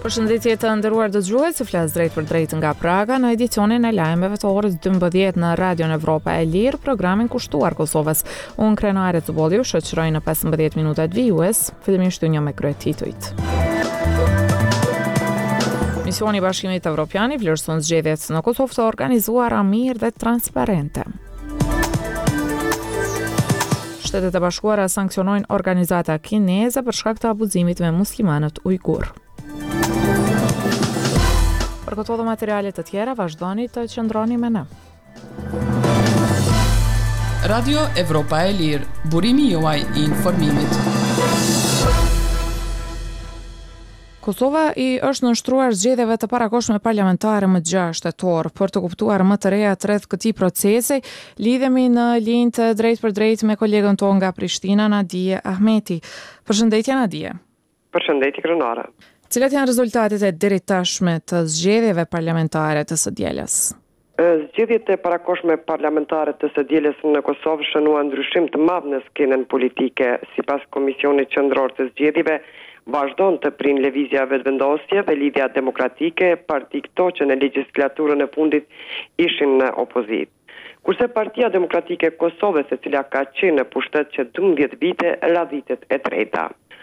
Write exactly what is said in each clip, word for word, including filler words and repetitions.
Përshëndetje të nderuar dëgjues, flas drejt për drejt nga Praga në edicionin e lajmeve të orës dymbëdhjetë në Radion Evropa e Lirë, programin kushtuar Kosovës. Unë Krenare Zubodi ju shoqëroj në pesëmbëdhjetë minutat vijues, fillimisht një me kryetitujt. Misioni i Bashkimit Evropian i vlerëson zgjedhjet në Kosovë të organizuara mirë dhe transparente. Shtetet e Bashkuara sankcionojnë organizata kineze për shkak të abuzimit me muslimanët ujgur. Për këto dhe materialet të tjera, vazhdoni të qëndroni me ne. Radio Evropa e Lirë, burimi juaj i informimit. Kosova i është nënshtruar zgjedhjeve të parakohshme parlamentare më gjashtë shtator. Për të kuptuar më të rejat rreth këtij procesi, lidhemi në linjë të drejt për drejt me kolegën tonë nga Prishtina, Nadije Ahmeti. Përshëndetje Nadije. Përshëndetje Krenare. Cilat janë rezultatet e deri tashme të zgjedhjeve parlamentare të së dielës? Zgjedhjet e parakohshme parlamentare të së dielës në Kosovë shënuan ndryshim të madh në skenën politike. Sipas Komisionit Qendror të Zgjedhjeve, vazhdon të prind lëvizja vetëvendosje dhe lidhja demokratike, parti këto që në legjislaturën e fundit ishin në opozitë. Kurse Partia Demokratike e Kosovës, e cila ka qenë në pushtet që dymbëdhjetë vite, ra vitet e treta.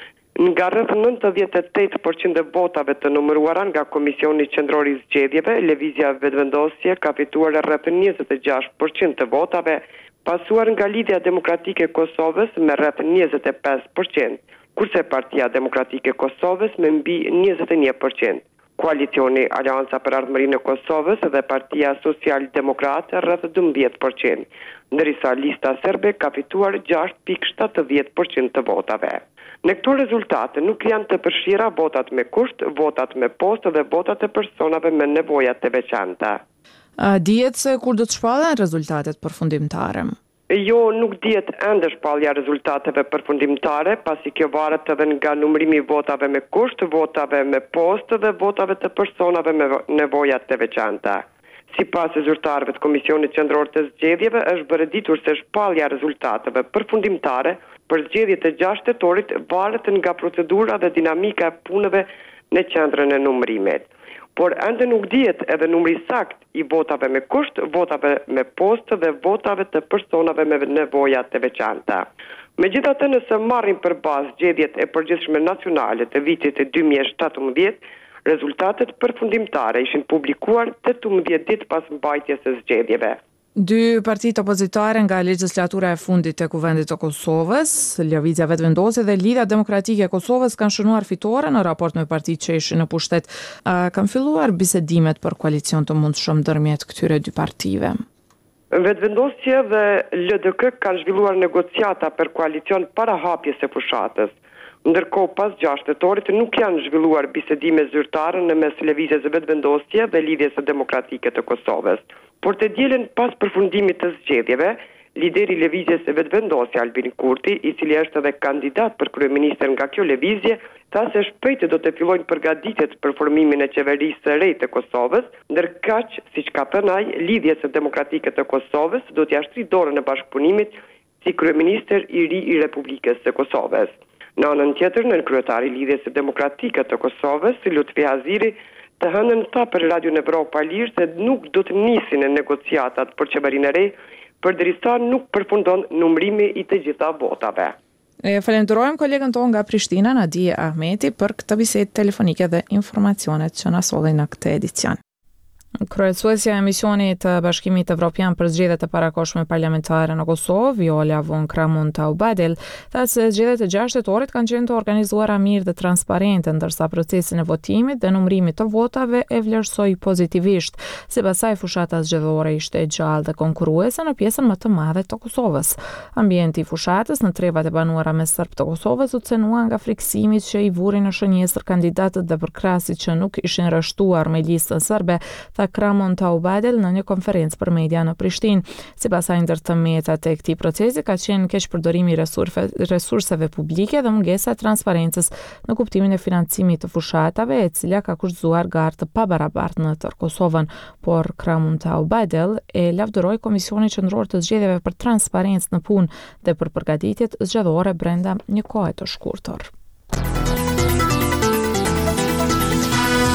Nga rreth nëntëdhjetë e tetë përqind e votave të numëruara nga Komisioni Qendror i Zgjedhjeve, lëvizja vetëvendosje ka fituar rreth njëzet e gjashtë përqind të votave, pasuar nga Lidhja Demokratike e Kosovës me rreth njëzet e pesë përqind. Kurse Partia Demokratike e Kosovës me mbi njëzet e një përqind. Koalicioni Aleanca për Ardhmërinë e Kosovës dhe Partia Social-Demokrate rreth dymbëdhjetë përqind, ndërsa lista serbe ka fituar gjashtë pikë shtatëdhjetë përqind të votave. Në këto rezultate nuk janë të përfshira votat me kusht, votat me postë dhe votat e personave me nevoja të veçanta. A dihet se kur do të shpallen rezultatet përfundimtare? Jo, nuk dihet ende shpallja rezultateve përfundimtare, pasi kjo varet edhe nga numërimi i votave me kusht, votave me postë dhe votave të personave me nevoja të veçanta. Sipas zyrtarëve të Komisionit Qendror të Zgjedhjeve, është vëreditur se shpallja rezultateve përfundimtare për zgjedhjet e gjashtë tetorit varet nga procedura dhe dinamika e punëve në qendrën e numërimit. Por ende nuk dihet edhe numri sakt i votave me kusht, votave me postë dhe votave të personave me nevoja të veçanta. Megjithatë, nëse marrim përbazë zgjedhjet e përgjithshme nacionale të vitit dy mijë e shtatëmbëdhjetë, rezultatet përfundimtare ishin publikuar tetëmbëdhjetë ditë pas mbajtjes së zgjedhjeve. Dy partitë opozitare nga legjislatura e fundit të Kuvendit të Kosovës, Lëvizja Vetëvendosje dhe Lidhja Demokratike e Kosovës kanë shënuar fitore në raport me partitë që ishin në pushtet. A kanë filluar bisedimet për koalicion të mundshëm ndërmjet këtyre dy partive? Vetëvendosje dhe L D K kanë zhvilluar negociata për koalicion para hapjes së fushatës. Ndërkohë pas gjashtë tetorit nuk janë zhvilluar bisedime zyrtare në mes Lëvizjes së Vetëvendosje dhe Lidhjes së Demokratike të Kosovës. Por të dielën pas përfundimit të zgjedhjeve, lideri i Lëvizjes së Vetëvendosje Albin Kurti, i cili është edhe kandidat për kryeministër nga kjo lëvizje, tha se shpejt do të fillojnë përgatitjet për formimin e qeverisë së re të Kosovës, ndërkaq, siç ka thënë ai, Lidhja së Demokratike të Kosovës do t'i ashtri dorën e bashkëpunimit si kryeministër i ri i Republikës së Kosovës. Në anën tjetër, nën kryetari i Lidhjes së Demokratike të Kosovës, Lutfi Haziri, të hënën tha për Radion Evropa e Lirë se nuk do të nisin në negociatat për qeverinë e re, përderisa nuk përfundon numërimi i të gjitha votave. E falenderojmë kolegën tonë nga Prishtina, Nadije Ahmeti, për këtë bisedë telefonike dhe informacionet që na solli në këtë edicion. Kryesuesja e misionit të Bashkimit Evropian për zgjedhjet e parakohshme parlamentare në Kosovë, Viola von Kramon Taubadel, tha se zgjedhjet e gjashtë tetorit kanë qenë të organizuara mirë dhe transparente, ndërsa procesin e votimit dhe numërimit të votave e vlerësoi pozitivisht. Sipas saj, fushata zgjedhore ishte e gjallë dhe konkurruese në pjesën më të madhe të Kosovës. Ambienti i fushatës në trevat e banuara me serb të Kosovës u cenua nga friksimit që i vurin në shënjestër kandidatët dhe përkrasit që nuk ishin rreshtuar me listën serbe, tha Kramon Taubadel në një konferencë për media në Prishtinë. Sipas saj, ndër të metat e këtij procesi ka qenë keq përdorimi i resurseve publike dhe mungesa e transparencës në kuptimin e financimit të fushatave, e cila ka kushtuar garë të pabarabartë në tërë Kosovën. Por Kramon Taubadel e lavdëroi Komisionin Qendror të Zgjedhjeve për transparencë në punë dhe për përgatitjet zgjedhore brenda një kohe të shkurtër.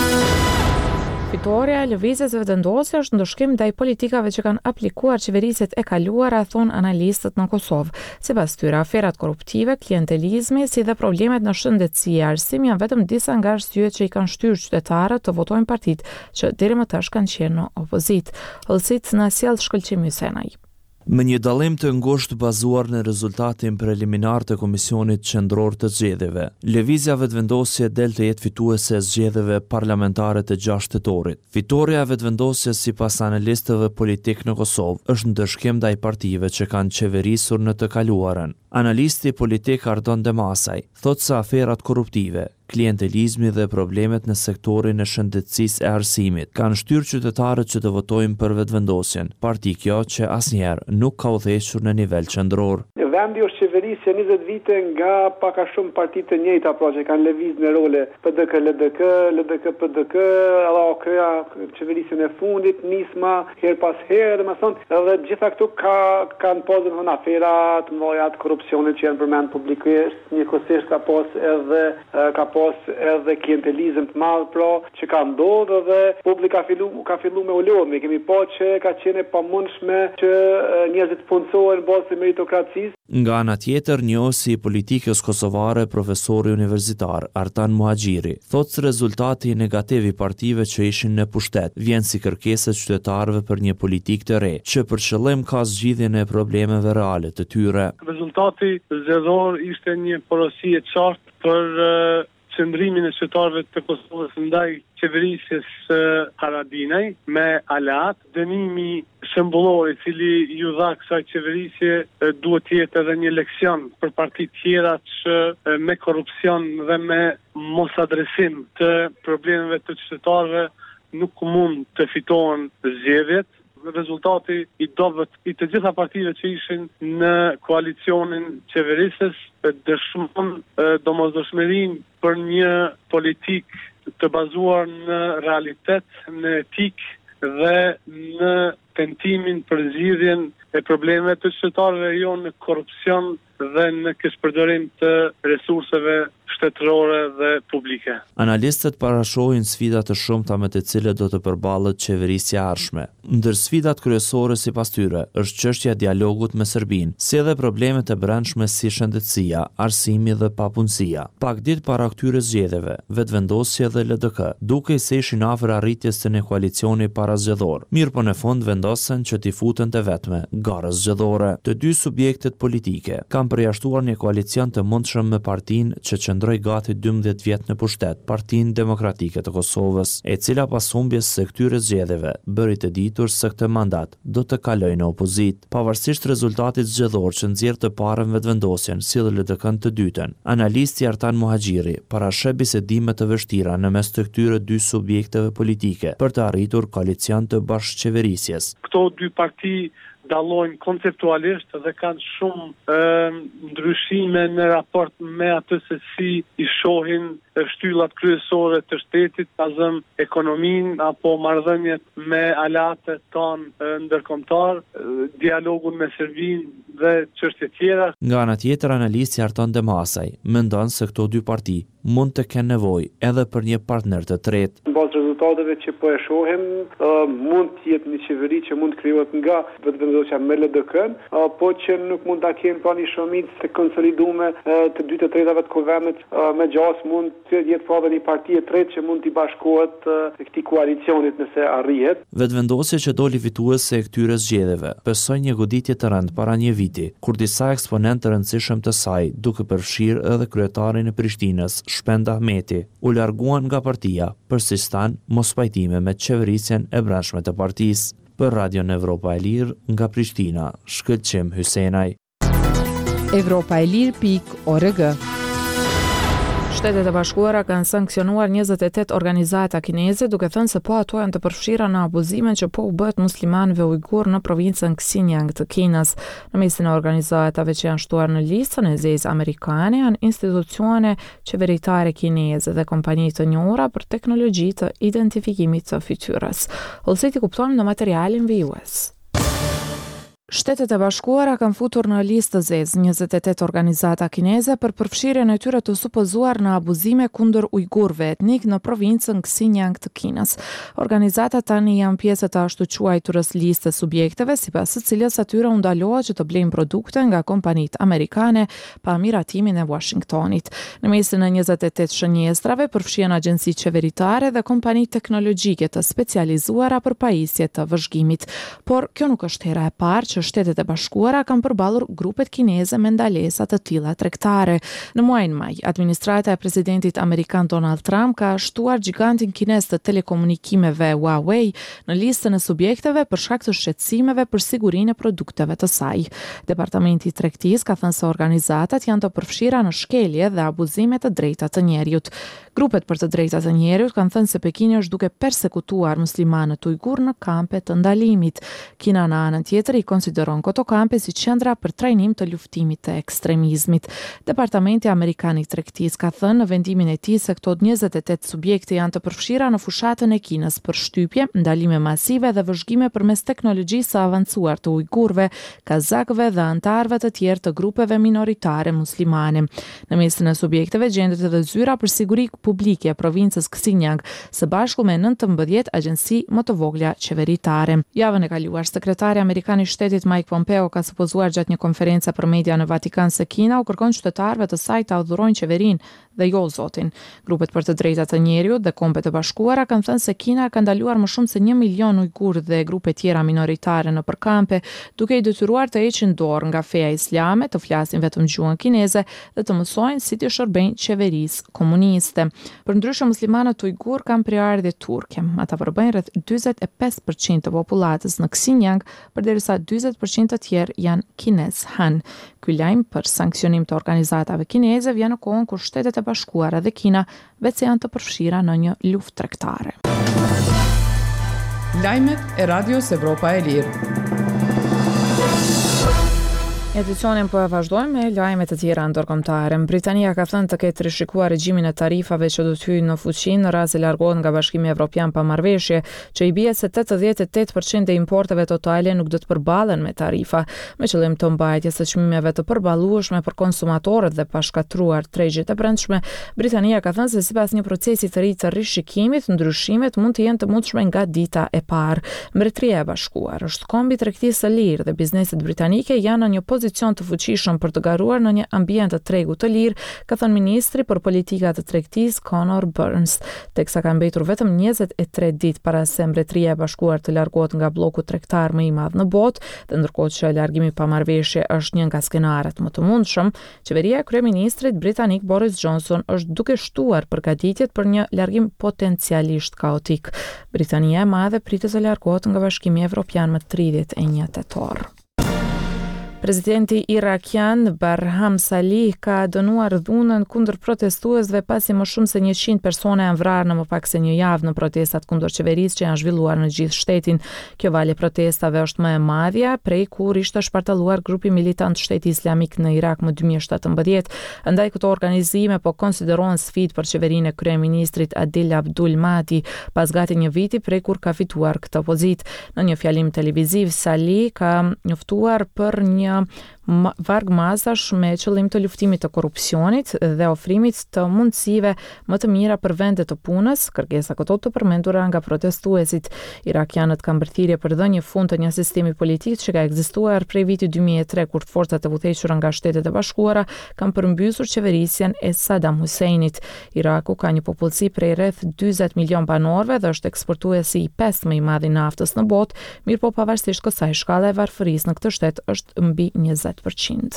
fitoria e lëvizjes së vendosjes është ndëshkim ndaj politikave që kanë aplikuar qeverisit e kaluara, thon analistët në Kosovë. Sipas tyre, aferat korruptive, klientelizmi, si dhe problemet në shëndetësi e arsim janë vetëm disa nga arsyet që i kanë shtyrë qytetarët të votojnë partitë që deri më tash kanë qenë në opozitë. Hollësit na sjell shkëlqim Hysenaj. Me një dallim të ngushtë bazuar në rezultatin preliminar të Komisionit Qendror të Zgjedhjeve, lëvizja vetëvendosje del të jetë fituese e zgjedhjeve parlamentare të gjashtë tetorit. Fitoria e vetëvendosjes sipas analistëve politik në Kosovë është ndëshkim ndaj partive që kanë qeverisur në të kaluarën. Analisti politik Ardon Demasaj thotë se aferat korruptive, klientelizmi dhe problemet në sektorin e shëndetësisë e arsimit kanë shtyrë qytetarët që të votojnë për vetëvendosjen, parti kjo që asnjëherë nuk ka udhëhequr në nivel qendror. Vendi është qeverisje njëzet vite nga pak a shumë partit të njëjta, pra që kanë lëviz në role P D K, L D K, L D K, P D K, edhe O K A, qeverisjen e fundit, nisma, her pas herë, dhe më thonë, edhe gjitha këtu ka, kanë posë në aferat, mëdha të korrupsionit që janë përmend publikisht, njëkohësisht ka pas edhe ka pas edhe klientelizëm të madh, pra që ka ndodhur dhe publika fillu ka filluar me ulëm. Ne kemi pa që ka qenë e pamundshme që njerëzit punësohen bazë të meritokracisë. Nga ana tjetër, njohësi i politikës kosovare, profesori universitar Artan Muhaxhiri, thotë se rezultati negativ i partive që ishin në pushtet vjen si kërkesë e qytetarëve për një politikë të re, që për qëllim ka zgjidhjen e problemeve reale të tyre. Rezultati zgjedhor ishte një porosi e qartë për uh, qëndrimin e qytetarëve të Kosovës ndaj qeverisjes uh, Haradinaj me aleat. Dënimi shembullor i cili ju dha kësaj qeverisje uh, duhet të jetë edhe një leksion për partitë tjera që uh, me korrupsion dhe me mos adresim të problemeve të qytetarëve nuk mund të fitohen zgjedhjet. Rezultati i dobët i të gjitha partive që ishin në koalicionin qeverisës dëshmon domosdoshmërinë për një politik të bazuar në realitet, në etik dhe në tentimin për zgjidhjen e problemeve të qytetarëve, jo në korrupsion dhe në keqpërdorim të resurseve shtetërore dhe publike. Analistët parashohin sfida të shumta me të cilët do të përballet qeverisja e ardhshme. Ndër sfidat kryesore sipas tyre është çështja e dialogut me Serbinë, si edhe problemet e brendshme si shëndetësia, arsimi dhe papunësia. Pak ditë para këtyre zgjedhjeve, vetëvendosja dhe L D K dukej se ishin afër arritjes të një koalicioni parazgjedhor. Mirë po në fund vendosen që t'i futen të vetme garës zgjedhore. Të dy subjektet politike kanë përjashtuar një koalicion të mundshëm me partinë që qëndroi gati dymbëdhjetë vjet në pushtet, Partinë Demokratike të Kosovës, e cila pas humbjes së këtyre zgjedhjeve bëri të ditur se këtë mandat do të kalojë në opozitë. Pavarësisht rezultatit zgjedhor që nxjerr të parën vetëvendosjen si dhe L D K-n të dytën, analisti Artan Muhaxhiri parasheh bisedime të vështira në mes të këtyre dy subjekteve politike për të arritur koalicion të bashkëqeverisjes. Këto dy parti dallojnë konceptualisht dhe kanë shumë e, ndryshime në raport me atë se si i shohin shtyllat kryesore të shtetit, azëm ekonominë apo marrëdhëniet me aleatët tonë ndërkombëtar, dialogun me Serbinë dhe çështje tjera. Nga ana tjetër, analisti Artan Demasaj mendon se këto dy parti mund të kenë nevojë edhe për një partner të tretë. Në bazë rezultateve që po e shohim, uh, mund të jetë një qeveri që mund të krijohet nga vetëvendosja me L D K-n, uh, po që nuk mund ta kenë pra një shumicë të konsoliduar uh, të dy të tretave të kuvendit uh, me gjas mund të jetë pra një parti e tretë që mund të bashkohet uh, këtij koalicionit nëse arrihet. Vetëvendosja që doli fituese e këtyre zgjedhjeve besoi një goditje të rëndë para një viti, kur disa eksponentë të rëndësishëm të saj, duke përfshirë edhe kryetarin e Prishtinës, Shpend Ahmeti, u larguan nga partia për si stan mos pajtime me qeverisjen e brendshme të partisë. Për Radion Evropa e Lirë, nga Prishtina, shkëlqim Hysenaj. Evropa e Lirë pikë org. Shtetet e Bashkuara kanë sankcionuar njëzet e tetë organizata kineze, duke thënë se po ato janë të përfshira në abuzimin që po u bëhet muslimanëve ujgur në provincën Xinjiang të Kinës. Në mesin e organizatave që janë shtuar në listën e zezë amerikane janë institucione qeveritare kineze dhe kompani të njohura për teknologji të identifikimit të fytyrës. Hollësiti kuptojmë në materialin vijues. Shtetet e Bashkuara kanë futur në listë të zezë njëzet e tetë organizata kineze për përfshirjen e tyre të supozuar në abuzime kundër ujgurëve etnik në provincën Xinjiang të Kinës. Organizatat tani janë pjesë të ashtu quajturës liste subjekteve, sipas së cilës atyre u ndalohet që të blejnë produkte nga kompanitë amerikane pa miratimin e Washingtonit. Në mesin e njëzet e tetë shënjestrave përfshihen agjenci qeveritare dhe kompani teknologjike të specializuara për pajisje të vëzhgimit. Por kjo nuk është hera e parë që Shtetet e Bashkuara kanë përballur grupet kineze me ndalesa të tilla tregtare. Në muajin maj, administrata e presidentit amerikan Donald Trump ka shtuar gigantin kinez të telekomunikimeve Huawei në listën e subjekteve për shkak të shqetësimeve për sigurinë e produkteve të saj. Departamenti i Tregtisë ka thënë se organizatat janë të përfshira në shkelje dhe abuzime të drejtat të njerëzit. Grupet për të drejtat të njerëzit kanë thënë se Pekini është duke persekutuar muslimanët ujgur në kampe të ndalimit. Kina në anën tjetër i konsideron këto kampe si qendra për trajnim të luftimit të ekstremizmit. Departamenti Amerikan i Tregtisë ka thënë në vendimin e tij se këto njëzet e tetë subjekte janë të përfshira në fushatën e Kinës për shtypje, ndalime masive dhe vëzhgime përmes teknologjisë së avancuar të ujgurëve, kazakëve dhe antarëve të tjerë të grupeve minoritare muslimane. Në mesin e subjekteve gjendet edhe zyra për siguri publike e provincës Xinjiang, së bashku me nëntëmbëdhjetë agjenci më të vogla qeveritare. Javën e kaluar, sekretari amerikan i shtetit Mike Pompeo ka supozuar gjatë një konference për media në Vatikan se Kina u kërkon qytetarëve të saj ta udhërojnë qeverinë dhe jo zotin. Grupet për të drejtat të njerëzit dhe Kombet e Bashkuara kanë thënë se Kina ka ndaluar më shumë se një milion ujgurë dhe grupe tjera minoritare në përkampe, duke i detyruar të heqin dorë nga feja islame, të flasin vetëm gjuhën kineze dhe të mësojnë si të shërbejnë qeverisë komuniste. Përndryshe, muslimanët ujgur kanë prejardhje turke. Ata përbëjnë rreth njëzet e pesë përqind të popullatës në Xinjiang, përderisa njëzet përqind të tjerë janë kinez Han. Ky lajm për sankcionim të organizatave kineze vjen në kohën kur Shtetet e Bashkuara dhe Kina vetë janë të përfshira në një luftë tregtare. Lajmet e Radios Evropa e Lirë. Edicionin po e vazhdojmë me lajme të tjera ndërkombëtare. Britania ka thënë të ketë rishikuar regjimin e tarifave që do të hyjë në fuqi në rast se largohet nga Bashkimi Evropian pa marrëveshje, që i bie se tetëdhjetë e tetë përqind e importeve totale nuk do të përballen me tarifa, me qëllim të mbajtjes së çmimeve të përballueshme për konsumatorët dhe pa shkatruar tregjet e brendshme. Britania ka thënë se sipas një procesi të ri të rishikimit, ndryshimet mund të jenë të mundshme nga dita e parë. Mbretëria e Bashkuar është kombi i tregtisë së lirë dhe bizneset britanike janë në një pozicion të fuqishëm për të garuar në një ambient të tregut të lirë, ka thënë ministri për politika të tregtisë Conor Burns, teksa ka mbetur vetëm njëzet e tre ditë para se Mbretëria e Bashkuar të largohet nga bloku tregtar më i madh në botë, dhe ndërkohë që largimi pa marrëveshje është një nga skenaret më të mundshëm, qeveria e kryeministrit britanik Boris Johnson është duke shtuar përgatitjet për një largim potencialisht kaotik. Britania e Madhe pritet të largohet nga Bashkimi Evropian më tridhjetë e një tetor. Presidenti irakian Barham Salih ka dënuar dhunën kundër protestuesve pasi më shumë se njëqind persona janë vrarë në më pak se një javë në protestat kundër qeverisë që janë zhvilluar në gjithë shtetin. Kjo valë e protestave është më e madhja prej kur ishte shpartalluar grupi militant Shteti Islamik në Irak më dy mijë e shtatëmbëdhjetë. Andaj këto organizime po konsiderohen sfidë për qeverinë e kryeministrit Adil Abdul Mahdi pas gati një viti prej kur ka fituar këtë pozitë. Në një fjalim televiziv, Salih ka njoftuar për një varg masash me qëllim të luftimit të korrupsionit dhe ofrimit të mundësive më të mira për vende të punës, kërkesa këto të përmendura nga protestuesit. Irakianët kanë bërthirje për dhënë fund të një sistemi politik që ka ekzistuar prej vitit dy mijë e tre kur forcat e udhëhequra nga Shtetet e Bashkuara kanë përmbysur qeverisjen e Saddam Huseinit. Iraku ka një popullsi prej rreth dyzet milion banorëve dhe është eksportuesi i pestë më i madh i naftës në botë, mirëpo pavarësisht kësaj shkalla e varfërisë në këtë shtet është mbi njëzet përqind.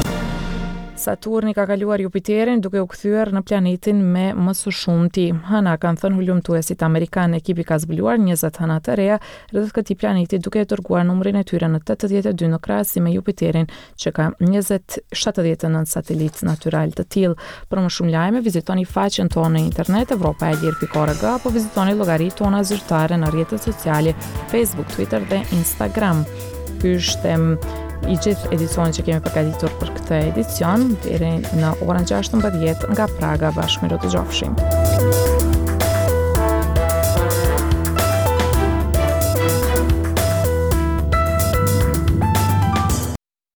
Saturni ka kaluar Jupiterin duke u kthyer në planetin me më së shumti. Hëna kanë thënë hulumtuesit amerikan, ekipi ka zbuluar njëzet hëna të reja rreth këtij planeti duke dërguar numrin e tyre në tetëdhjetë e dy në krahasim me Jupiterin që ka njëzet shtatëdhjetë e nëntë satelit natyral të tillë. Për më shumë lajme vizitoni faqen tonë në internet evropa e lirë pikë org apo vizitoni llogaritë tona zyrtare në rrjetet sociale Facebook, Twitter dhe Instagram. Ky është i gjithë edicionit që kemi përgatitur për këtë edicion, deri në orën gjashtëmbëdhjetë nga Praga. Bashkë me të gjofshim.